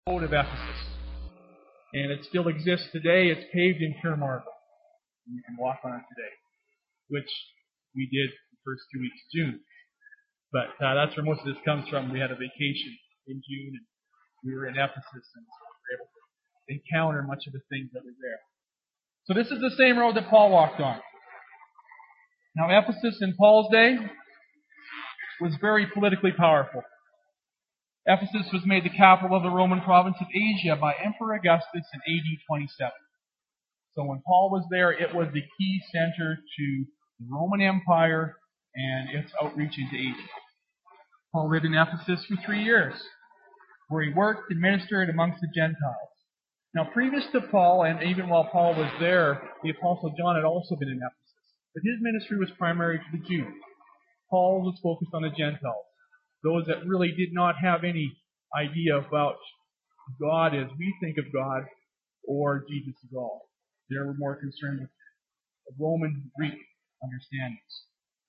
road of Ephesus. And it still exists today. It's paved in pure marble. And you can walk on it today, which we did the first 2 weeks of June. But that's where most of this comes from. We had a vacation in June, and we were in Ephesus, and so we were able to encounter much of the things that were there. So this is the same road that Paul walked on. Now, Ephesus in Paul's day was very politically powerful. Ephesus was made the capital of the Roman province of Asia by Emperor Augustus in AD 27. So when Paul was there, it was the key center to the Roman Empire and its outreach into Asia. Paul lived in Ephesus for 3 years, where he worked and ministered amongst the Gentiles. Now, previous to Paul, and even while Paul was there, the Apostle John had also been in Ephesus. But his ministry was primary to the Jews. Paul was focused on the Gentiles, those that really did not have any idea about God as we think of God or Jesus at all. They were more concerned with Roman Greek understandings.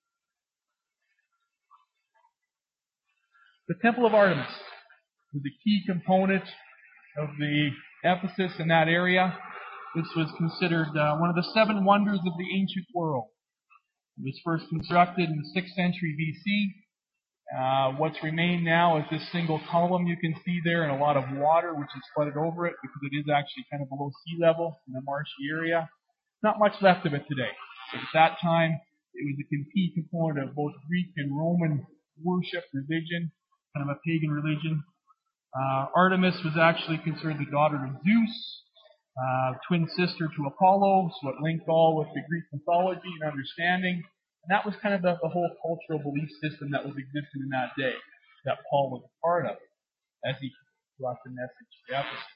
The Temple of Artemis was a key component of the Ephesus in that area. This was considered one of the 7 wonders of the ancient world. It was first constructed in the 6th century BC. What's remained now is this single column you can see there and a lot of water which is flooded over it because it is actually kind of below sea level in a marshy area. Not much left of it today. But at that time, it was a key component of both Greek and Roman worship, religion, kind of a pagan religion. Artemis was actually considered the daughter of Zeus, twin sister to Apollo, so it linked all with the Greek mythology and understanding. And that was kind of the whole cultural belief system that was existing in that day, that Paul was a part of as he brought the message to Ephesus.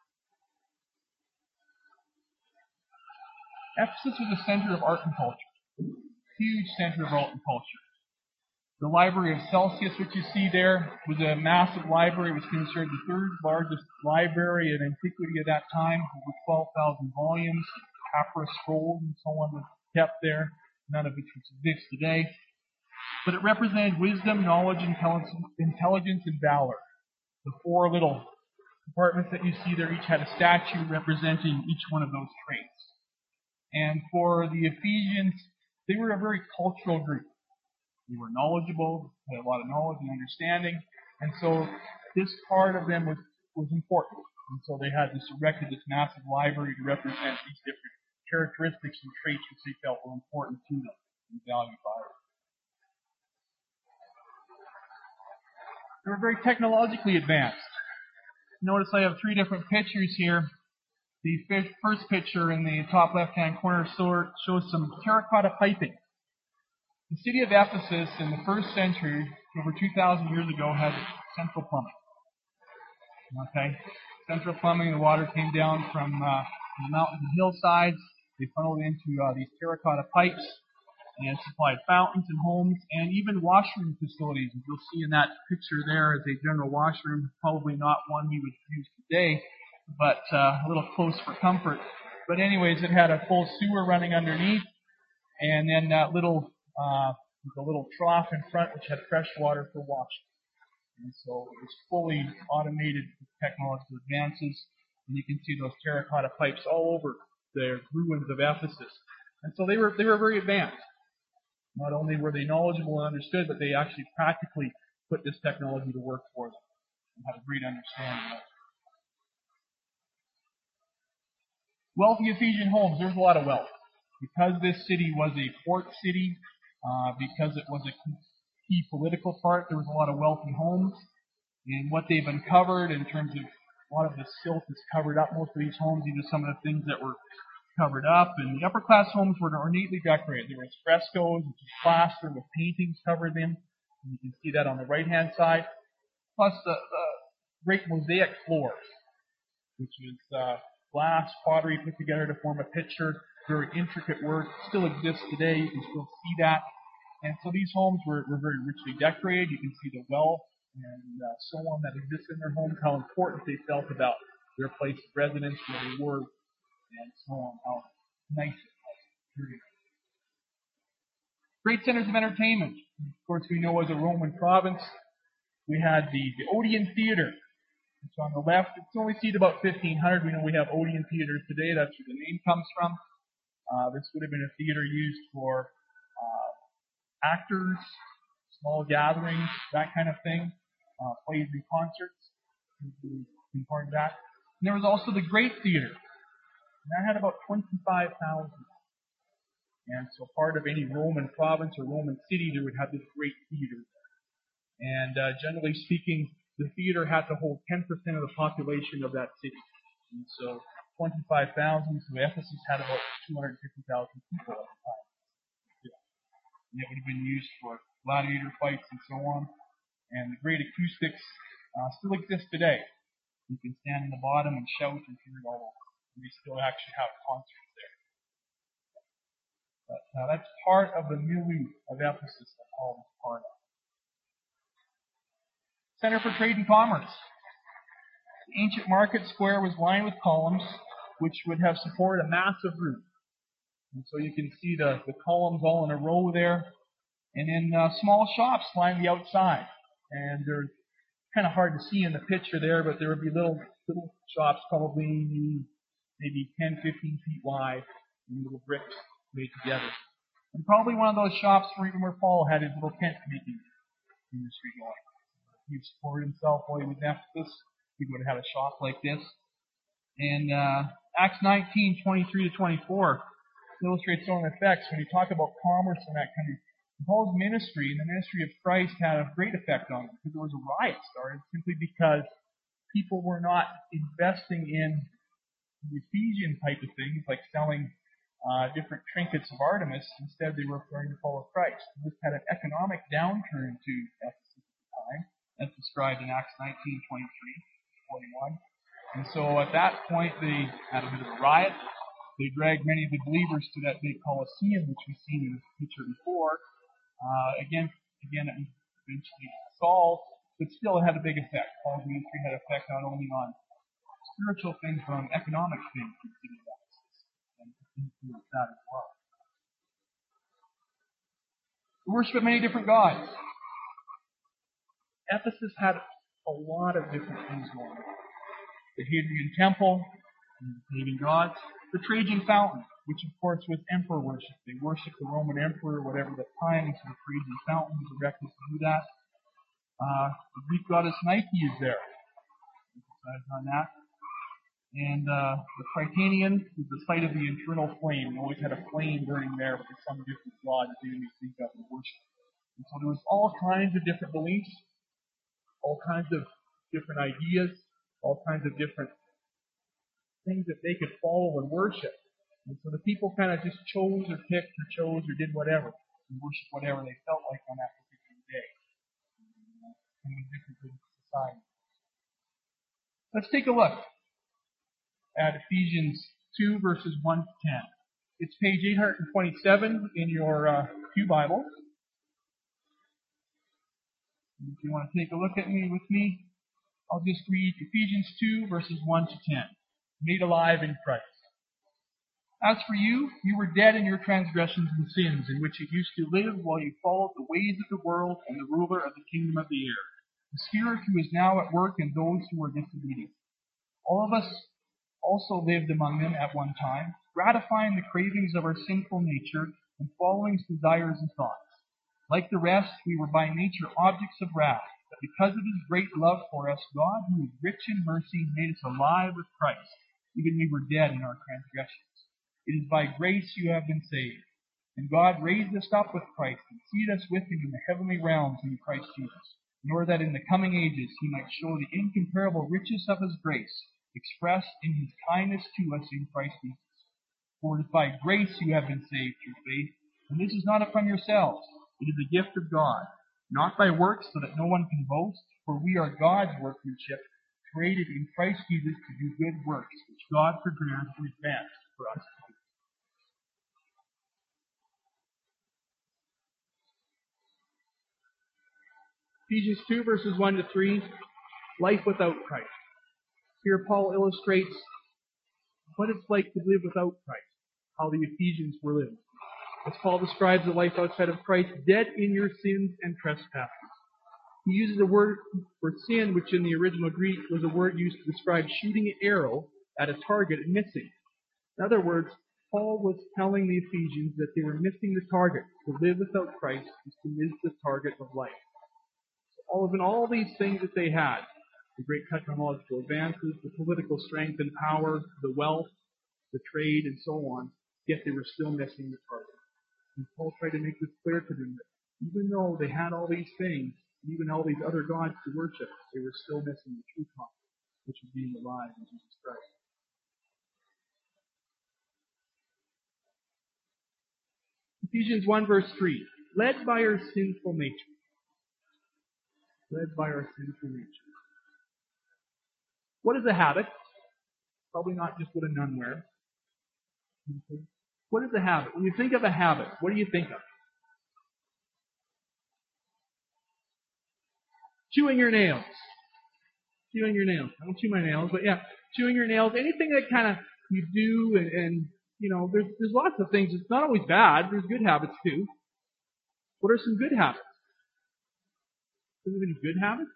Ephesus was a center of art and culture, huge center of art and culture. The Library of Celsius, which you see there, was a massive library. It was considered the 3rd largest library in antiquity at that time, over 12,000 volumes, papyrus scrolls and so on were kept there, none of which exists today. But it represented wisdom, knowledge, intelligence, and valor. The 4 little compartments that you see there each had a statue representing each one of those traits. And for the Ephesians, they were a very cultural group. They were knowledgeable, had a lot of knowledge and understanding, and so this part of them was important. And so they had erected this massive library to represent these different characteristics and traits which they felt were important to them and valued by them. They were very technologically advanced. Notice I have 3 different pictures here. The first picture in the top left-hand corner shows some terracotta piping. The city of Ephesus in the 1st century, over 2,000 years ago, had central plumbing. Okay? Central plumbing, the water came down from the mountains and hillsides. They funneled into these terracotta pipes and supplied fountains and homes and even washroom facilities. As you'll see in that picture there is a general washroom, probably not one we would use today, but a little close for comfort. But anyways, it had a full sewer running underneath, and then that little the little trough in front which had fresh water for washing. And so it was fully automated with technological advances. And you can see those terracotta pipes all over the ruins of Ephesus. And so they were very advanced. Not only were they knowledgeable and understood, but they actually practically put this technology to work for them and had a great understanding of it. Wealthy Ephesian homes, there's a lot of wealth. Because this city was a port city, because it was a key political part, there was a lot of wealthy homes. And what they've uncovered in terms of a lot of the silt that's covered up most of these homes, these are some of the things that were covered up. And the upper class homes were ornately decorated. There was frescoes, which is plaster with paintings covered them. And you can see that on the right hand side. Plus the great mosaic floors, which is glass pottery put together to form a picture. Very intricate work, still exists today. You can still see that. And so these homes were very richly decorated. You can see the wealth and so on that exists in their homes, how important they felt about their place of residence, where they were, and so on, how nice it was. Great centers of entertainment. Of course, we know as a Roman province, we had the Odeon Theater. So on the left, it's only seated about 1,500. We know we have Odeon theaters today. That's where the name comes from. This would have been a theater used for actors, small gatherings, that kind of thing, plays and concerts. Important to that. And there was also the Great Theater. And that had about 25,000. And so part of any Roman province or Roman city, they would have this great theater. And generally speaking, the theater had to hold 10% of the population of that city. And so 25,000, so Ephesus had about 250,000 people at the time. And it would have been used for gladiator fights and so on. And the great acoustics still exist today. You can stand in the bottom and shout and hear it all over. And they still actually have concerts there. But that's part of the milieu of Ephesus that Paul was part of. Center for Trade and Commerce. The ancient market square was lined with columns, which would have supported a massive roof. And so you can see the columns all in a row there. And then small shops lined the outside. And they're kind of hard to see in the picture there, but there would be little shops, probably maybe 10, 15 feet wide, and little bricks made together. And probably one of those shops where Paul had his little tent making industry going. He supported himself while he was in Ephesus. He would have had a shop like this. And Acts 19:23 to 24 illustrates some of the effects when you talk about commerce in that country. Paul's ministry and the ministry of Christ had a great effect on them because there was a riot started simply because people were not investing in the Ephesian type of things like selling different trinkets of Artemis. Instead, they were referring to follow Christ. And this had an economic downturn to Ephesus at the time, as described in Acts 19:23-41. And so at that point, they had a bit of a riot. They dragged many of the believers to that big Colosseum, which we've seen in this picture before. Again, eventually solved, but still it had a big effect. Paul's ministry had an effect not only on spiritual things, but on economic things in the city of Ephesus, and influenced that as well. They worship many different gods. Ephesus had a lot of different things going on. The Hadrian Temple, the pagan gods, the Trajan Fountain, which of course was emperor worship. They worshipped the Roman emperor, whatever the time, and so the Trajan Fountain was erected to do that. The Greek goddess Nike is there. Emphasize on that. And the Prytaneum is the site of the infernal flame. They always had a flame burning there, but there's some different god that they would think of and worship. And so there was all kinds of different beliefs, all kinds of different ideas, all kinds of different things that they could follow and worship. And so the people kind of just chose or picked or chose or did whatever and worshiped whatever they felt like on that particular day. And it was different in society. Let's take a look at Ephesians 2 verses 1 to 10. It's page 827 in your Pew Bible. If you want to take a look at me with me, I'll just read Ephesians 2 verses 1 to 10. Made alive in Christ. As for you, you were dead in your transgressions and sins, in which you used to live while you followed the ways of the world and the ruler of the kingdom of the air, the spirit who is now at work in those who are disobedient. All of us also lived among them at one time, gratifying the cravings of our sinful nature and following its desires and thoughts. Like the rest, we were by nature objects of wrath, but because of his great love for us, God, who is rich in mercy, made us alive with Christ, even we were dead in our transgressions. It is by grace you have been saved. And God raised us up with Christ and seated us with him in the heavenly realms in Christ Jesus, in order that in the coming ages he might show the incomparable riches of his grace, expressed in his kindness to us in Christ Jesus. For it is by grace you have been saved through faith, and this is not from yourselves. It is a gift of God, not by works so that no one can boast, for we are God's workmanship, created in Christ Jesus to do good works, which God prepared in advance for us to do. Ephesians 2 verses 1 to 3, life without Christ. Here Paul illustrates what it's like to live without Christ, how the Ephesians were living. As Paul describes the life outside of Christ, dead in your sins and trespasses. He uses a word for sin, which in the original Greek was a word used to describe shooting an arrow at a target and missing. In other words, Paul was telling the Ephesians that they were missing the target. To live without Christ is to miss the target of life. All these things that they had, the great technological advances, the political strength and power, the wealth, the trade, and so on, yet they were still missing the target. And Paul tried to make this clear to them that even though they had all these things, even all these other gods to worship, they were still missing the true concept, which is being alive in Jesus Christ. Ephesians 1 verse 3, led by our sinful nature. Led by our sinful nature. What is a habit? Probably not just what a nun wears. What is a habit? When you think of a habit, what do you think of? Chewing your nails. Chewing your nails. I don't chew my nails, but yeah, chewing your nails. Anything that kind of you do, and you know, there's lots of things. It's not always bad. There's good habits too. What are some good habits? Do you have any good habits?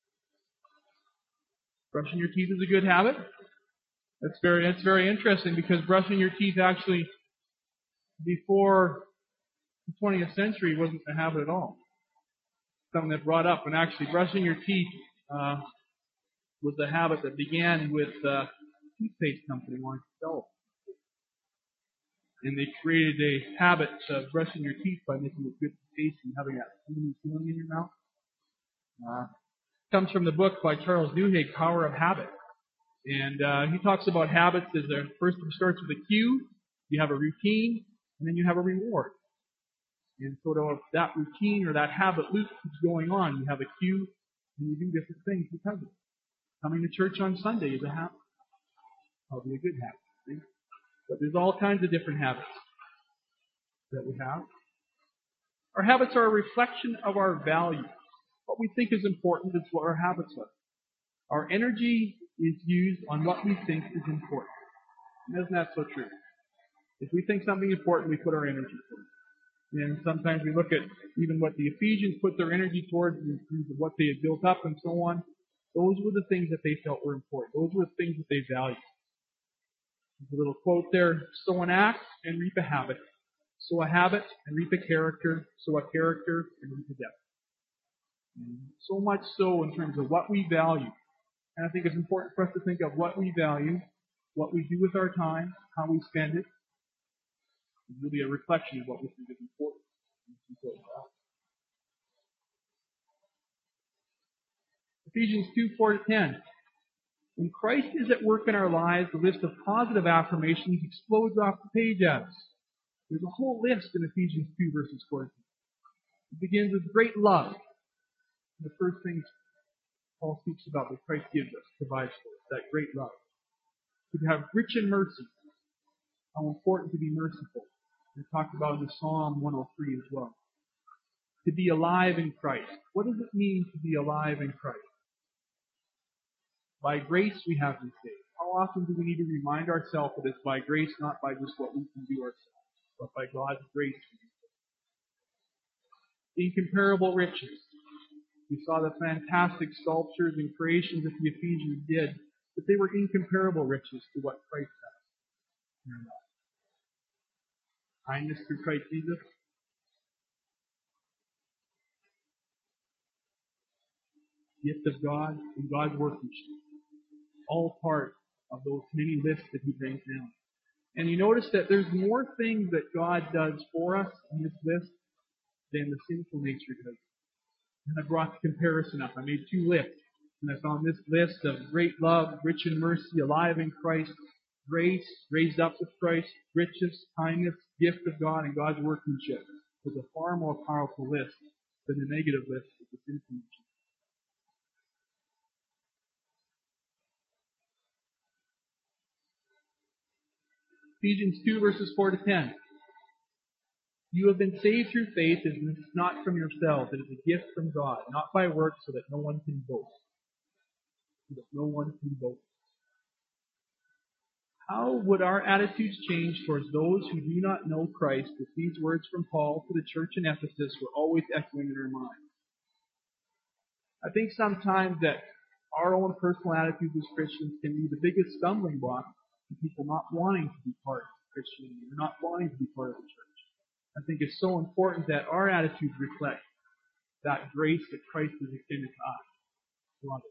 Brushing your teeth is a good habit. That's very interesting, because brushing your teeth actually before the 20th century wasn't a habit at all. Something that brought up, and actually brushing your teeth was a habit that began with a toothpaste company wanting to sell it. And they created a habit of brushing your teeth by making it good to taste and having that feeling in your mouth. Comes from the book by Charles Duhigg, Power of Habit. And he talks about habits as first it starts with a cue, you have a routine, and then you have a reward. And sort of that routine or that habit loop keeps going on. You have a cue, and you do different things because of it. Coming to church on Sunday is a habit. Probably a good habit. Right? But there's all kinds of different habits that we have. Our habits are a reflection of our values. What we think is important is what our habits are. Our energy is used on what we think is important. And isn't that so true? If we think something important, we put our energy towards it. And sometimes we look at even what the Ephesians put their energy towards in terms of what they had built up and so on. Those were the things that they felt were important. Those were the things that they valued. There's a little quote there: sow an act and reap a habit. Sow a habit and reap a character. Sow a character and reap a death. And so much so in terms of what we value. And I think it's important for us to think of what we value, what we do with our time, how we spend it. It's really a reflection of what we think is important. Ephesians 2:4-10. When Christ is at work in our lives, the list of positive affirmations explodes off the page at us. There's a whole list in Ephesians 2 verses 4. It begins with great love. The first things Paul speaks about that Christ gives us, provides for us, that great love. To have rich in mercy. How important to be merciful. We talked about in the Psalm 103 as well. To be alive in Christ. What does it mean to be alive in Christ? By grace we have been saved. How often do we need to remind ourselves that it's by grace, not by just what we can do ourselves, but by God's grace. Incomparable riches. We saw the fantastic sculptures and creations that the Ephesians did, but they were incomparable riches to what Christ has. Kindness through Christ Jesus. Gift of God and God's workmanship. All part of those many lists that he brings down. And you notice that there's more things that God does for us in this list than the sinful nature does. And I brought the comparison up. I made two lists. And I found this list of great love, rich in mercy, alive in Christ, grace, raised up with Christ, riches, kindness, gift of God, and God's workmanship. Was a far more powerful list than the negative list of the sinful nature. Ephesians 2 verses 4-10. You have been saved through faith, and this is not from yourselves. It is a gift from God, not by works, so that no one can boast. So that no one can boast. How would our attitudes change towards those who do not know Christ if these words from Paul to the church in Ephesus were always echoing in our minds? I think sometimes that our own personal attitudes as Christians can be the biggest stumbling block to people not wanting to be part of Christianity, or not wanting to be part of the church. I think it's so important that our attitudes reflect that grace that Christ has extended to us, to others.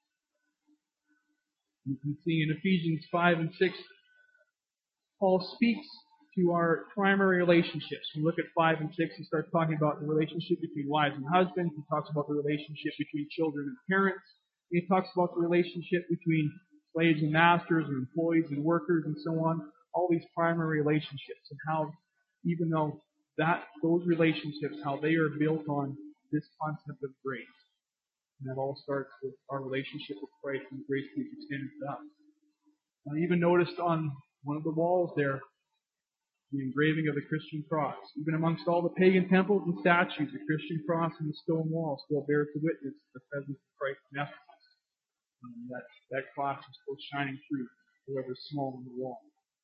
You can see in Ephesians 5 and 6, Paul speaks to our primary relationships. When you look at 5 and 6, he starts talking about the relationship between wives and husbands. He talks about the relationship between children and parents. He talks about the relationship between slaves and masters, and employees and workers, and so on. All these primary relationships, and how, even though those relationships, how they are built on this concept of grace. And that all starts with our relationship with Christ and the grace He's extended to us. I even noticed on one of the walls there, the engraving of the Christian cross. Even amongst all the pagan temples and statues, the Christian cross and the stone wall still bears the witness to the presence of Christ in Ephesus. That cross is still shining through, however small on the wall.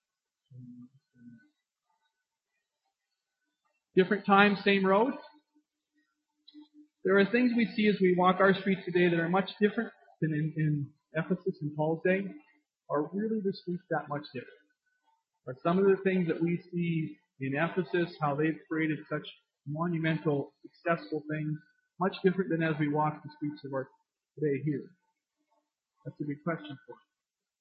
Different times, same road. There are things we see as we walk our streets today that are much different than in Ephesus in Paul's day. Are really the streets that much different? Are some of the things that we see in Ephesus, how they've created such monumental, successful things, much different than as we walk the streets of our today here? That's a good question for us.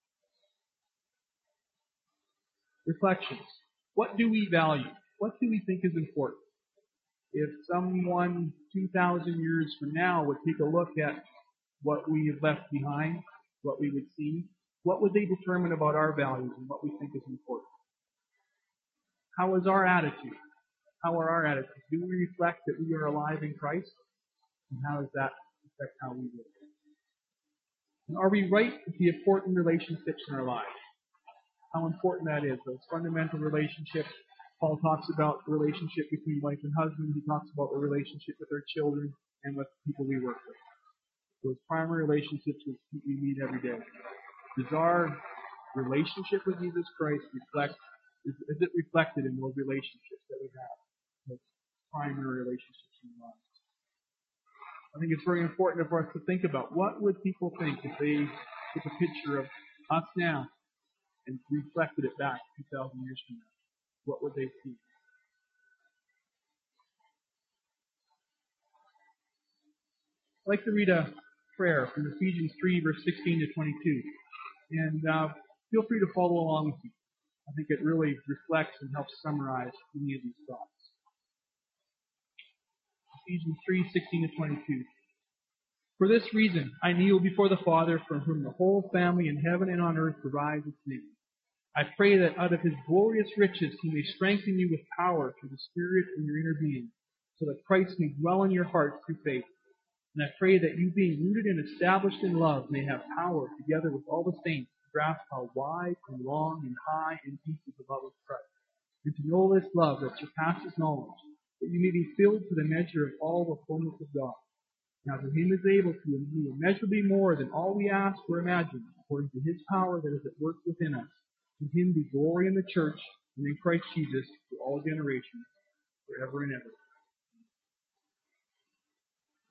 Reflections. What do we value? What do we think is important? If someone 2,000 years from now would take a look at what we have left behind, what we would see, what would they determine about our values and what we think is important? How is our attitude? How are our attitudes? Do we reflect that we are alive in Christ? And how does that affect how we live? And are we right with the important relationships in our lives? How important that is, those fundamental relationships. Paul talks about the relationship between wife and husband. He talks about the relationship with our children and with people we work with. Those primary relationships with people we meet every day. Does our relationship with Jesus Christ is it reflected in those relationships that we have? Those primary relationships in our lives. I think it's very important for us to think about what would people think if they took a picture of us now and reflected it back 2,000 years from now. What would they see? I'd like to read a prayer from Ephesians 3, verse 16 to 22. And feel free to follow along with me. I think it really reflects and helps summarize many of these thoughts. Ephesians 3, 16 to 22. For this reason, I kneel before the Father, from whom the whole family in heaven and on earth derives its name. I pray that out of His glorious riches He may strengthen you with power through the Spirit in your inner being, so that Christ may dwell in your hearts through faith. And I pray that you, being rooted and established in love, may have power, together with all the saints, to grasp how wide and long and high and deep is the love of Christ, and to know this love that surpasses knowledge, that you may be filled to the measure of all the fullness of God. Now to Him is able to do immeasurably more than all we ask or imagine, according to His power that is at work within us. To Him be glory in the church and in Christ Jesus to all generations, forever and ever.